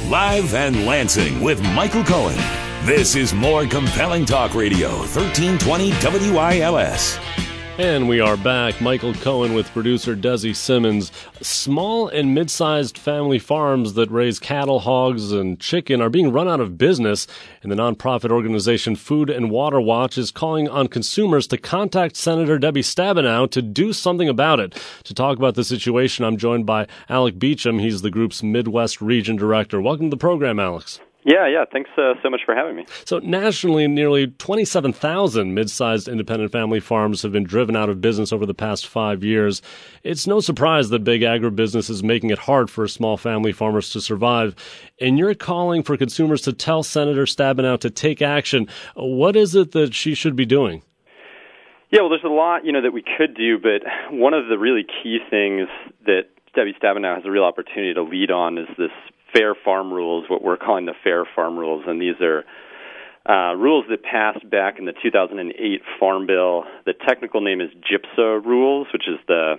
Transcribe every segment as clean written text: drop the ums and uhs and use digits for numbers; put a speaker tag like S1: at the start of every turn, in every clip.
S1: Live and Lansing with Michael Cohen. This is More Compelling Talk Radio, 1320 WILS.
S2: And we are back. Michael Cohen with producer Desi Simmons. Small and mid-sized family farms that raise cattle, hogs, and chicken are being run out of business, and the nonprofit organization Food and Water Watch is calling on consumers to contact Senator Debbie Stabenow to do something about it. To talk about the situation, I'm joined by Alec Beecham. He's the group's Midwest Region Director. Welcome to the program, Alex.
S3: Yeah. Thanks so much for having me.
S2: So nationally, nearly 27,000 mid-sized independent family farms have been driven out of business over the past 5 years. It's no surprise that big agribusiness is making it hard for small family farmers to survive. And you're calling for consumers to tell Senator Stabenow to take action. What is it that she should be doing?
S3: Yeah, well, there's a lot, that we could do, but one of the really key things that Debbie Stabenow has a real opportunity to lead on is this Fair Farm Rules, what we're calling the Fair Farm Rules, and these are rules that passed back in the 2008 Farm Bill. The technical name is GIPSA rules, which is the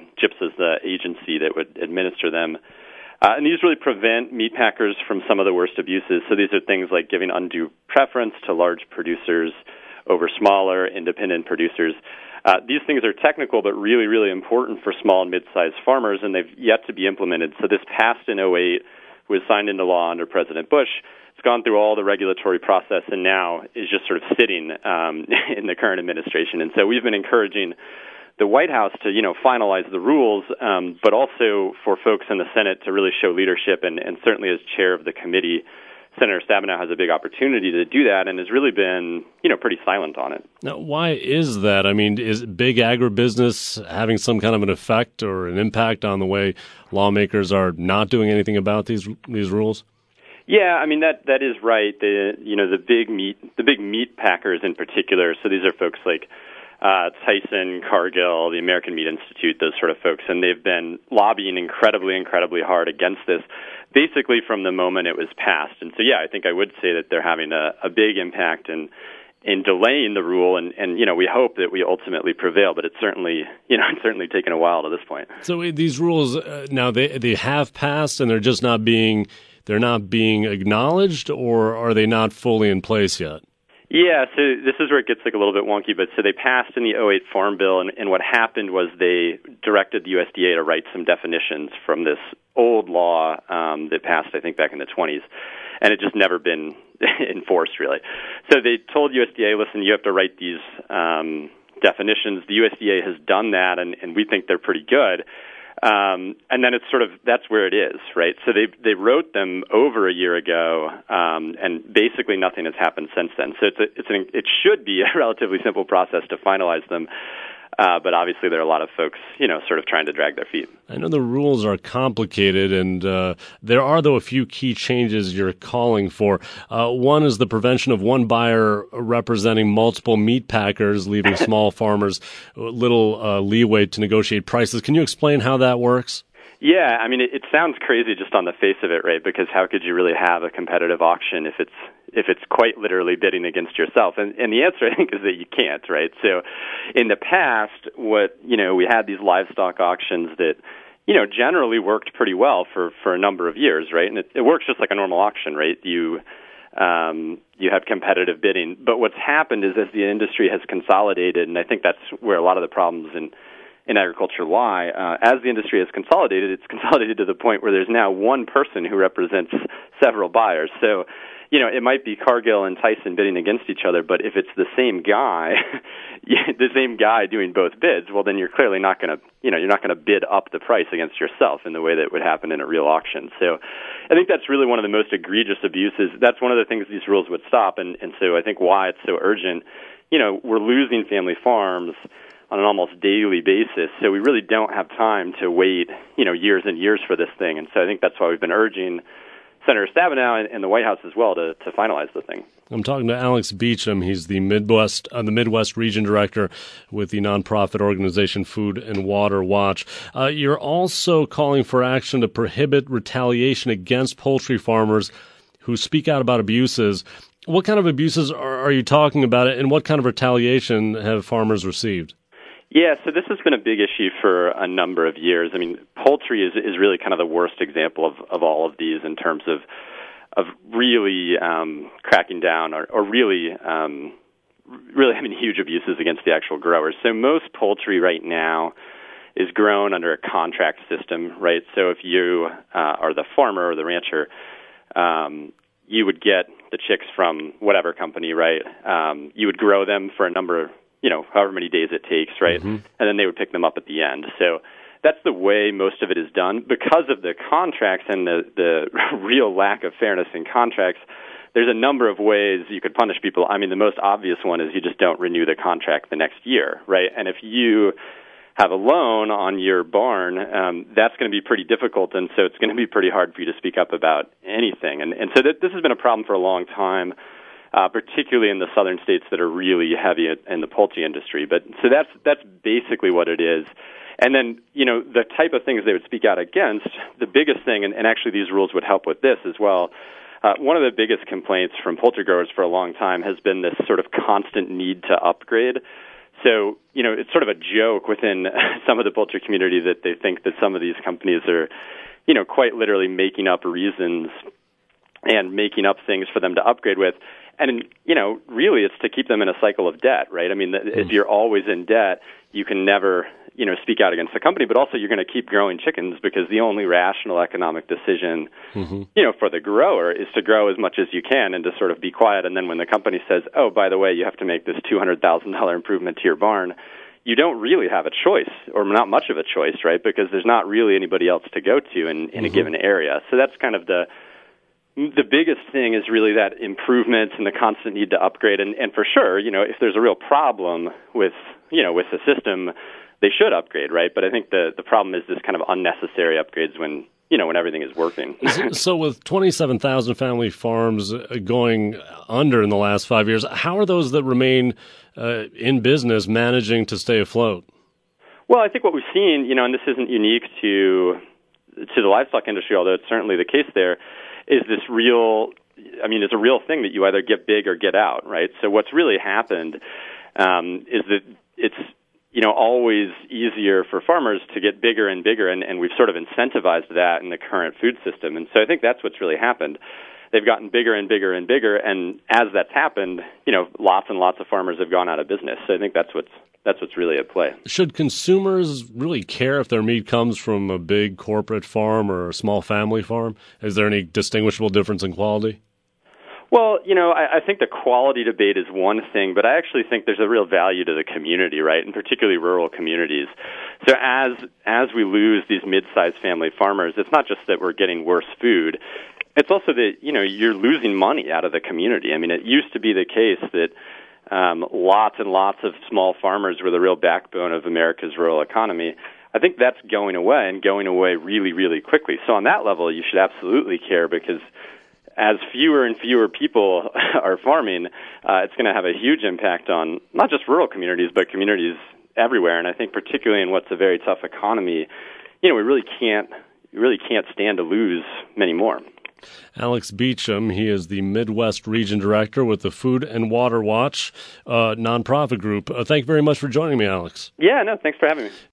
S3: agency that would administer them. And these really prevent meat packers from some of the worst abuses. So these are things like giving undue preference to large producers over smaller independent producers. These things are technical but really, really important for small and mid-sized farmers, and they've yet to be implemented. So this passed in 2008. Was signed into law under President Bush. It's gone through all the regulatory process and now is just sort of sitting in the current administration. And so we've been encouraging the White House to, finalize the rules, but also for folks in the Senate to really show leadership. And certainly as chair of the committee, Senator Stabenow has a big opportunity to do that and has really been, pretty silent on it.
S2: Now, why is that? I mean, is big agribusiness having some kind of an effect or an impact on the way lawmakers are not doing anything about these rules?
S3: Yeah, I mean that is right. The big meat packers in particular. So these are folks like Tyson, Cargill, the American Meat Institute, those sort of folks, and they've been lobbying incredibly hard against this, basically from the moment it was passed. And so, yeah, I think I would say that they're having a big impact in delaying the rule, and we hope that we ultimately prevail, but it's certainly taken a while to this point.
S2: So these rules now they have passed, and they're just not being acknowledged, or are they not fully in place yet?
S3: Yeah, so this is where it gets a little bit wonky, but so they passed in the 2008 Farm Bill, and what happened was they directed the USDA to write some definitions from this old law that passed, I think, back in the 20s, and it just never been enforced, really. So they told USDA, listen, you have to write these definitions. The USDA has done that, and we think they're pretty good. And then it's that's where it is, right? So they wrote them over a year ago, and basically nothing has happened since then. So it should be a relatively simple process to finalize them. But obviously there are a lot of folks, sort of trying to drag their feet.
S2: I know the rules are complicated, and there are, though, a few key changes you're calling for. One is the prevention of one buyer representing multiple meat packers, leaving small farmers little leeway to negotiate prices. Can you explain how that works?
S3: Yeah, I mean, it sounds crazy just on the face of it, right? Because how could you really have a competitive auction if it's quite literally bidding against yourself? And the answer, I think, is that you can't, right? So in the past, we had these livestock auctions that, generally worked pretty well for a number of years, right? And it works just like a normal auction, right? You have competitive bidding. But what's happened is as the industry has consolidated, and I think that's where a lot of the problems in agriculture lie, as the industry has consolidated, it's consolidated to the point where there's now one person who represents several buyers. So, it might be Cargill and Tyson bidding against each other, but if it's the same guy, doing both bids, well, then you're clearly not going to, you're not going to bid up the price against yourself in the way that would happen in a real auction. So I think that's really one of the most egregious abuses. That's one of the things these rules would stop, and so I think why it's so urgent. We're losing family farms on an almost daily basis, so we really don't have time to wait, years and years for this thing. And so I think that's why we've been urging Senator Stabenow and the White House as well to finalize the thing.
S2: I'm talking to Alex Beecham. He's the Midwest Region Director with the nonprofit organization Food and Water Watch. You're also calling for action to prohibit retaliation against poultry farmers who speak out about abuses. What kind of abuses are you talking about, and what kind of retaliation have farmers received?
S3: Yeah, so this has been a big issue for a number of years. I mean, poultry is really kind of the worst example of all of these in terms of really cracking down or really having huge abuses against the actual growers. So most poultry right now is grown under a contract system, right? So if you are the farmer or the rancher, you would get the chicks from whatever company, right? You would grow them for a number, however many days it takes, right? Mm-hmm. And then they would pick them up at the end. So that's the way most of it is done. Because of the contracts and the real lack of fairness in contracts, there's a number of ways you could punish people. I mean, the most obvious one is you just don't renew the contract the next year, right? And if you have a loan on your barn, that's going to be pretty difficult, and so it's going to be pretty hard for you to speak up about anything. And so this has been a problem for a long time, particularly in the southern states that are really heavy in the poultry industry. But so that's basically what it is. And then, the type of things they would speak out against, the biggest thing, and actually these rules would help with this as well, one of the biggest complaints from poultry growers for a long time has been this sort of constant need to upgrade. So, it's sort of a joke within some of the poultry community that they think that some of these companies are, quite literally making up reasons and making up things for them to upgrade with. And, really it's to keep them in a cycle of debt, right? I mean, if you're always in debt, you can never, speak out against the company, but also you're going to keep growing chickens because the only rational economic decision, for the grower is to grow as much as you can and to sort of be quiet. And then when the company says, oh, by the way, you have to make this $200,000 improvement to your barn, you don't really have a choice, or not much of a choice, right? Because there's not really anybody else to go to in a given area. So that's kind of the biggest thing is really that improvement and the constant need to upgrade. And for sure, if there's a real problem with the system, they should upgrade, right? But I think the problem is this kind of unnecessary upgrades when everything is working.
S2: So with 27,000 family farms going under in the last 5 years, how are those that remain in business managing to stay afloat?
S3: Well, I think what we've seen, and this isn't unique to the livestock industry, although it's certainly the case there, is it's a real thing that you either get big or get out, right? So what's really happened is that it's always easier for farmers to get bigger and bigger, and we've sort of incentivized that in the current food system. And so I think that's what's really happened. They've gotten bigger and bigger and bigger, and as that's happened, lots and lots of farmers have gone out of business. So I think that's what's really at play. Should
S2: consumers really care if their meat comes from a big corporate farm or a small family farm? Is there any distinguishable difference in quality?
S3: Well, I think the quality debate is one thing, but I actually think there's a real value to the community, right, and particularly rural communities. So as we lose these mid-sized family farmers, it's not just that we're getting worse food. It's also that, you're losing money out of the community. I mean, it used to be the case that lots and lots of small farmers were the real backbone of America's rural economy. I think that's going away, and going away really, really quickly. So on that level, you should absolutely care, because as fewer and fewer people are farming, it's going to have a huge impact on not just rural communities, but communities everywhere. And I think particularly in what's a very tough economy, we really can't stand to lose many more.
S2: Alex Beecham, he is the Midwest Region Director with the Food and Water Watch nonprofit group. Thank you very much for joining me, Alex.
S3: Yeah, no, thanks for having me.